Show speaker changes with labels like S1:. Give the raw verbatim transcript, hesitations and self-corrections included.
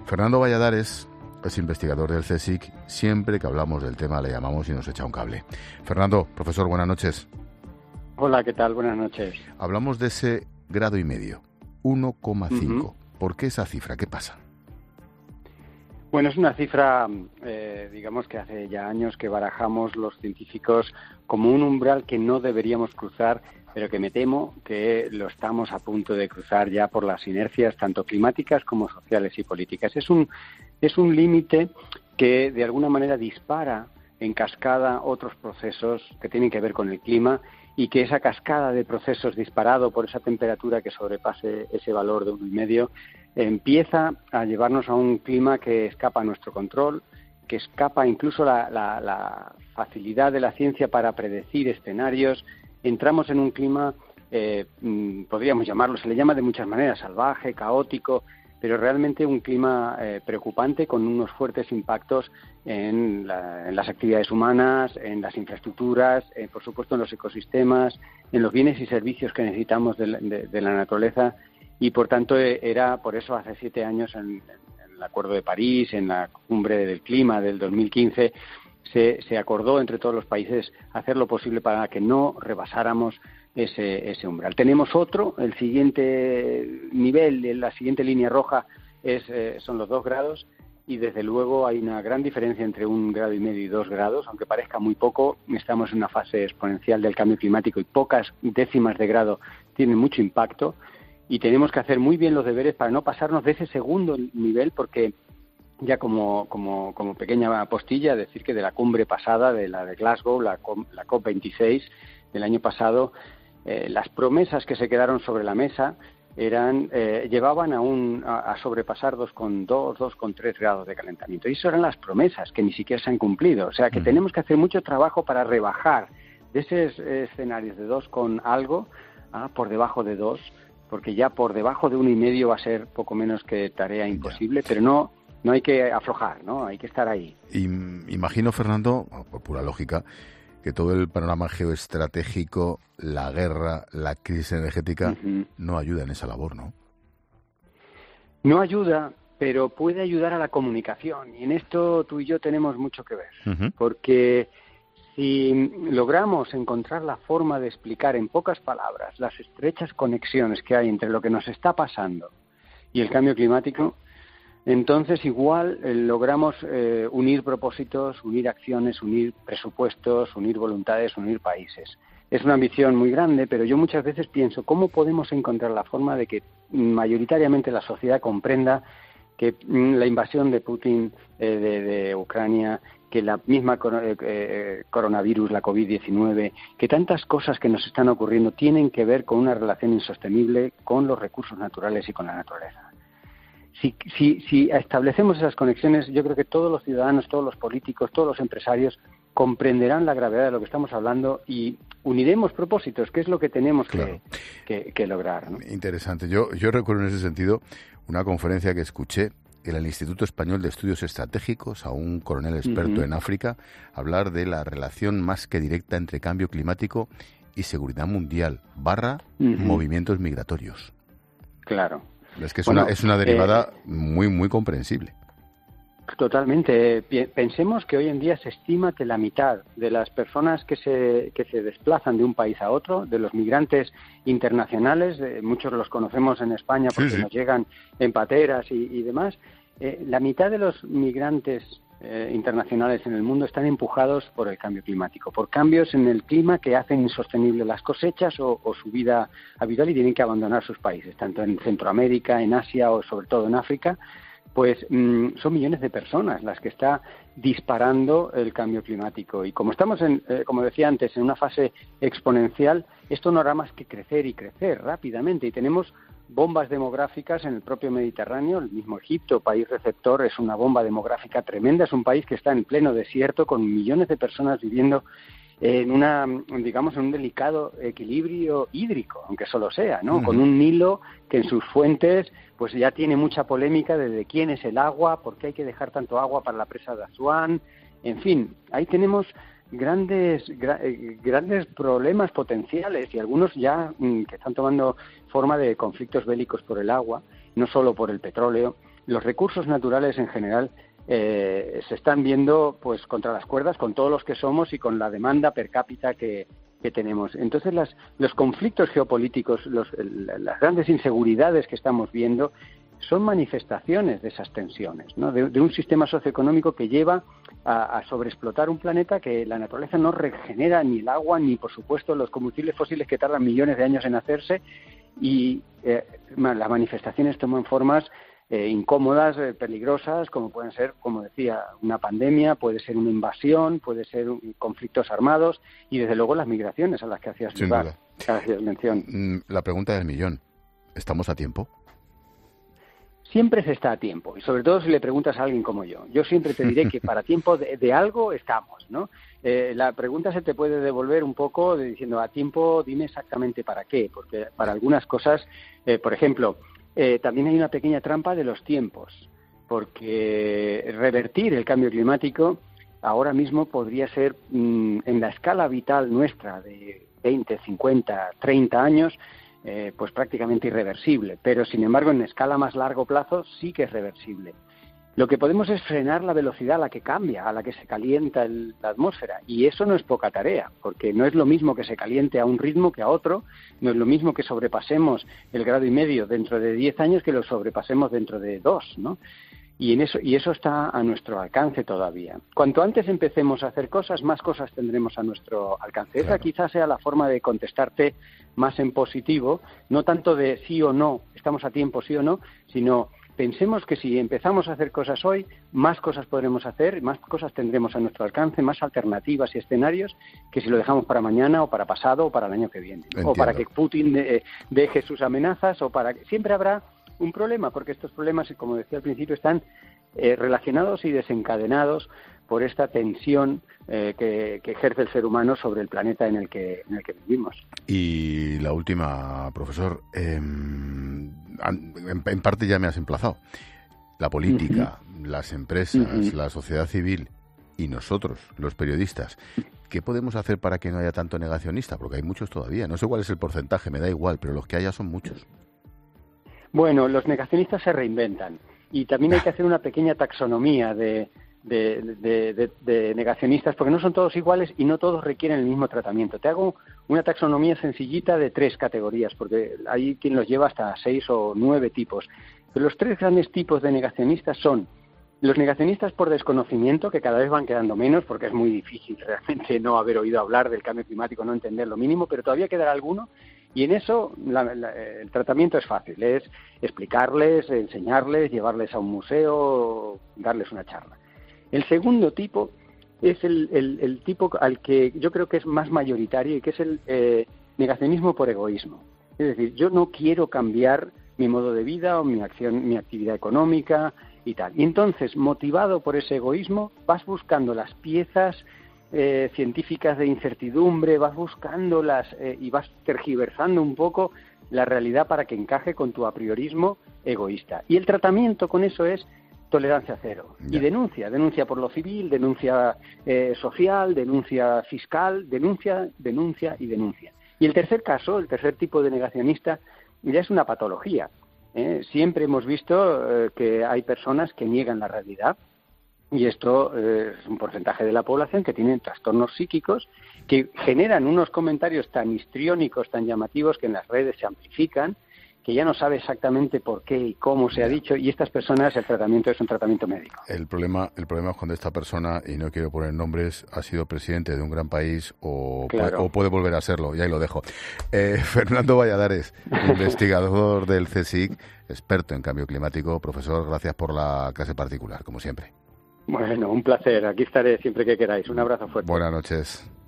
S1: Fernando Valladares es investigador del CSIC. Siempre que hablamos del tema le llamamos y nos echa un cable. Fernando, profesor, buenas noches.
S2: Hola, ¿qué tal? Buenas noches.
S1: Hablamos de ese grado y medio, uno coma cinco.
S2: Uh-huh.
S1: ¿Por qué esa cifra? ¿Qué pasa?
S2: Bueno, es una cifra, eh, digamos que hace ya años que barajamos los científicos como un umbral que no deberíamos cruzar, pero que me temo que lo estamos a punto de cruzar ya por las inercias tanto climáticas como sociales y políticas. Es un, es un límite que de alguna manera dispara en cascada otros procesos que tienen que ver con el clima y que esa cascada de procesos disparado por esa temperatura que sobrepase ese valor de uno y medio empieza a llevarnos a un clima que escapa a nuestro control, que escapa incluso la, la, la facilidad de la ciencia para predecir escenarios. Entramos en un clima, eh, podríamos llamarlo, se le llama de muchas maneras, salvaje, caótico, pero realmente un clima eh, preocupante con unos fuertes impactos en, la, en las actividades humanas, en las infraestructuras, eh, por supuesto en los ecosistemas, en los bienes y servicios que necesitamos de, de, de la naturaleza. Y por tanto era por eso hace siete años en, en el Acuerdo de París, en la Cumbre del Clima del dos mil quince, se, se acordó entre todos los países hacer lo posible para que no rebasáramos ese, ese umbral. Tenemos otro, el siguiente nivel, la siguiente línea roja es, eh, son los dos grados y desde luego hay una gran diferencia entre un grado y medio y dos grados, aunque parezca muy poco, estamos en una fase exponencial del cambio climático y pocas décimas de grado tienen mucho impacto. Y tenemos que hacer muy bien los deberes para no pasarnos de ese segundo nivel, porque ya como, como, como pequeña postilla, decir que de la cumbre pasada, de la de Glasgow, la, la COP veintiséis del año pasado, eh, las promesas que se quedaron sobre la mesa eran eh, llevaban a, un, a, a sobrepasar dos coma dos, dos coma tres grados de calentamiento. Y eso eran las promesas, que ni siquiera se han cumplido. O sea, que uh-huh. tenemos que hacer mucho trabajo para rebajar de esos escenarios de dos con algo a por debajo de dos, porque ya por debajo de uno y medio va a ser poco menos que tarea imposible, ya. pero no no hay que aflojar, ¿no? Hay que estar ahí.
S1: Y, imagino, Fernando, por pura lógica, que todo el panorama geoestratégico, la guerra, la crisis energética, uh-huh. no ayuda en esa labor, ¿no?
S2: No ayuda, pero puede ayudar a la comunicación, y en esto tú y yo tenemos mucho que ver, uh-huh. porque si logramos encontrar la forma de explicar en pocas palabras las estrechas conexiones que hay entre lo que nos está pasando y el cambio climático, entonces igual eh, logramos eh, unir propósitos, unir acciones, unir presupuestos, unir voluntades, unir países. Es una ambición muy grande, pero yo muchas veces pienso cómo podemos encontrar la forma de que mayoritariamente la sociedad comprenda que mm, la invasión de Putin eh, de, de Ucrania, que la misma eh, coronavirus, la covid diecinueve, que tantas cosas que nos están ocurriendo tienen que ver con una relación insostenible con los recursos naturales y con la naturaleza. Si, si, si establecemos esas conexiones, yo creo que todos los ciudadanos, todos los políticos, todos los empresarios comprenderán la gravedad de lo que estamos hablando y uniremos propósitos, que es lo que tenemos claro. que, que, que lograr, ¿no?
S1: Interesante. Yo, yo recuerdo en ese sentido una conferencia que escuché en el Instituto Español de Estudios Estratégicos a un coronel experto uh-huh. en África hablar de la relación más que directa entre cambio climático y seguridad mundial barra uh-huh. movimientos migratorios.
S2: Claro.
S1: Es que es,
S2: bueno,
S1: una, es una derivada
S2: eh,
S1: muy, muy comprensible.
S2: Totalmente. Pensemos que hoy en día se estima que la mitad de las personas que se, que se desplazan de un país a otro, de los migrantes internacionales, eh, muchos los conocemos en España porque sí, sí. nos llegan en pateras y, y demás, eh, la mitad de los migrantes eh, internacionales en el mundo están empujados por el cambio climático, por cambios en el clima que hacen insostenibles las cosechas o, o su vida habitual y tienen que abandonar sus países, tanto en Centroamérica, en Asia o sobre todo en África. Pues mmm, son millones de personas las que está disparando el cambio climático. Y como estamos, en, eh, como decía antes, en una fase exponencial, esto no hará más que crecer y crecer rápidamente. Y tenemos bombas demográficas en el propio Mediterráneo. El mismo Egipto, país receptor, es una bomba demográfica tremenda. Es un país que está en pleno desierto, con millones de personas viviendo en una, digamos, en un delicado equilibrio hídrico, aunque solo sea, ¿no? Uh-huh. Con un Nilo que en sus fuentes pues ya tiene mucha polémica de, de quién es el agua, por qué hay que dejar tanto agua para la presa de Asuán, en fin, ahí tenemos grandes gra, eh, grandes problemas potenciales y algunos ya mm, que están tomando forma de conflictos bélicos por el agua, no solo por el petróleo, los recursos naturales en general eh, se están viendo pues contra las cuerdas con todos los que somos y con la demanda per cápita que, que tenemos. Entonces las, los conflictos geopolíticos, los, las grandes inseguridades que estamos viendo son manifestaciones de esas tensiones, ¿no? de, de un sistema socioeconómico que lleva a, a sobreexplotar un planeta que la naturaleza no regenera ni el agua ni, por supuesto, los combustibles fósiles que tardan millones de años en hacerse, y eh, las manifestaciones toman formas eh, incómodas, eh, peligrosas, como pueden ser, como decía, una pandemia, puede ser una invasión, puede ser un, conflictos armados y, desde luego, las migraciones a las que hacías lugar, que hacías mención.
S1: La pregunta del millón, ¿estamos a tiempo?
S2: Siempre se está a tiempo, y sobre todo si le preguntas a alguien como yo. Yo siempre te diré que para tiempo de, de algo estamos, ¿no? Eh, la pregunta se te puede devolver un poco de diciendo, a tiempo, dime exactamente para qué, porque para algunas cosas, eh, por ejemplo, eh, también hay una pequeña trampa de los tiempos, porque revertir el cambio climático ahora mismo podría ser, mmm, en la escala vital nuestra de veinte, cincuenta, treinta años, Eh, pues prácticamente irreversible, pero sin embargo en escala más largo plazo sí que es reversible. Lo que podemos es frenar la velocidad a la que cambia, a la que se calienta el, la atmósfera, y eso no es poca tarea, porque no es lo mismo que se caliente a un ritmo que a otro, no es lo mismo que sobrepasemos el grado y medio dentro de diez años que lo sobrepasemos dentro de dos, ¿no? Y, en eso, y eso está a nuestro alcance todavía. Cuanto antes empecemos a hacer cosas, más cosas tendremos a nuestro alcance. Claro. Esa quizás sea la forma de contestarte más en positivo, no tanto de sí o no, estamos a tiempo sí o no, sino pensemos que si empezamos a hacer cosas hoy, más cosas podremos hacer, más cosas tendremos a nuestro alcance, más alternativas y escenarios que si lo dejamos para mañana o para pasado o para el año que viene. Entiendo. O para que Putin de, deje sus amenazas, o para que siempre habrá un problema, porque estos problemas, como decía al principio, están eh, relacionados y desencadenados por esta tensión eh, que, que ejerce el ser humano sobre el planeta en el que, en el que vivimos.
S1: Y la última, profesor, eh, en, en parte ya me has emplazado. La política, uh-huh. las empresas, uh-huh. la sociedad civil y nosotros, los periodistas, ¿qué podemos hacer para que no haya tanto negacionista? Porque hay muchos todavía. No sé cuál es el porcentaje, me da igual, pero los que haya son muchos.
S2: Bueno, los negacionistas se reinventan, y también hay que hacer una pequeña taxonomía de, de, de, de, de negacionistas, porque no son todos iguales y no todos requieren el mismo tratamiento. Te hago una taxonomía sencillita de tres categorías, porque hay quien los lleva hasta seis o nueve tipos. Pero los tres grandes tipos de negacionistas son los negacionistas por desconocimiento, que cada vez van quedando menos, porque es muy difícil realmente no haber oído hablar del cambio climático, no entender lo mínimo, pero todavía quedará alguno. Y en eso la, la, el tratamiento es fácil, es explicarles, enseñarles, llevarles a un museo, darles una charla. El segundo tipo es el, el, el tipo al que yo creo que es más mayoritario, y que es el eh, negacionismo por egoísmo. Es decir, yo no quiero cambiar mi modo de vida o mi acción, mi actividad económica y tal. Y entonces, motivado por ese egoísmo, vas buscando las piezas Eh, científicas de incertidumbre, vas buscándolas eh, y vas tergiversando un poco la realidad para que encaje con tu apriorismo egoísta. Y el tratamiento con eso es tolerancia cero. Yeah. Y denuncia, denuncia por lo civil, denuncia eh, social, denuncia fiscal, denuncia, denuncia y denuncia. Y el tercer caso, el tercer tipo de negacionista, ya es una patología. ¿eh? Siempre hemos visto eh, que hay personas que niegan la realidad. Y esto eh, es un porcentaje de la población que tienen trastornos psíquicos que generan unos comentarios tan histriónicos, tan llamativos, que en las redes se amplifican, que ya no sabe exactamente por qué y cómo se ha dicho, y estas personas, el tratamiento es un tratamiento médico.
S1: El problema, el problema es cuando esta persona, y no quiero poner nombres, ha sido presidente de un gran país o, claro. puede, o puede volver a serlo, y ahí lo dejo. Eh, Fernando Valladares, investigador del C S I C, experto en cambio climático. Profesor, gracias por la clase particular, como siempre.
S2: Bueno, un placer. Aquí estaré siempre que queráis. Un abrazo fuerte.
S1: Buenas noches.